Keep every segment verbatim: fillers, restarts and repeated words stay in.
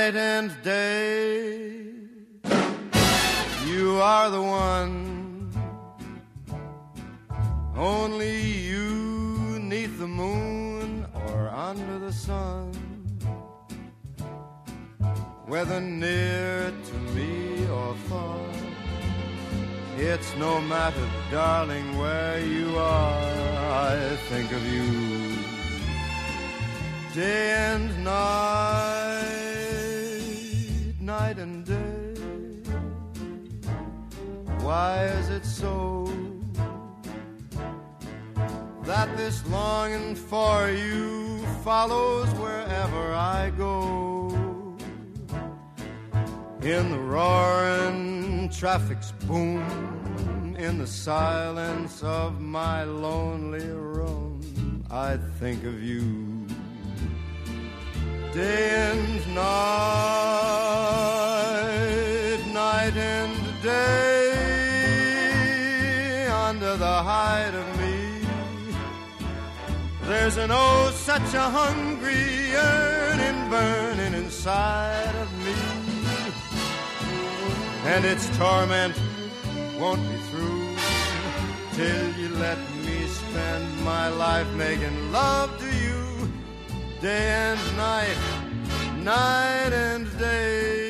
night and day. You are the one, only you, 'neath the moon or under the sun. Whether near to me or far, it's no matter, darling, where you are. I think of you day and night, night and day. Why is it so that this longing for you follows wherever I go? In the roaring traffic's boom, in the silence of my lonely room, I think of you day and night, night and day. Under the hide of me, there's an oh such a hungry yearning burning inside of me, and its torment won't be through till you let me spend my life making love to you day and night, night and day.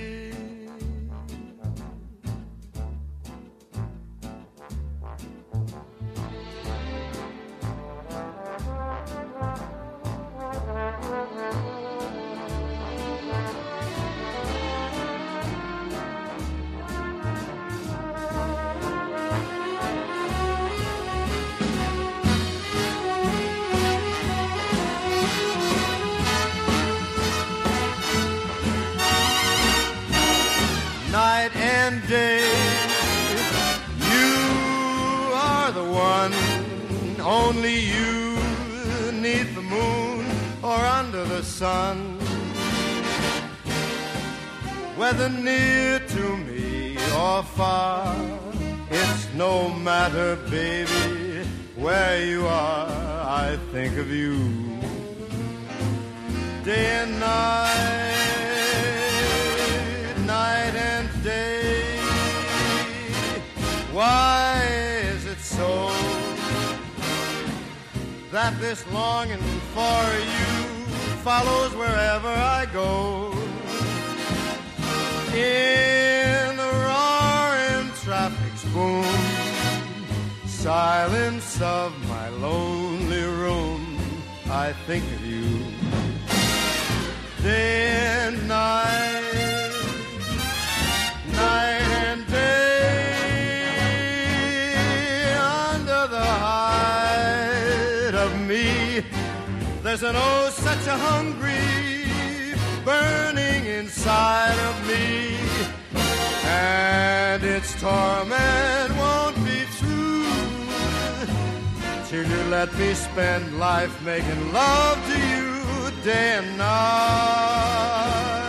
Night and day, you are the one, only you, 'neath the moon or under the sun. Whether near to me or far, it's no matter, baby, where you are. I think of you day and night, night and day. Why is it so that this longing for you follows wherever I go? In the roaring traffic's boom, silence of my lonely room, I think of you day and night, night and day. Under the hide of me, there's an oh such a hungry burning inside of me, and its torment won't be true till you let me spend life making love to you day and night.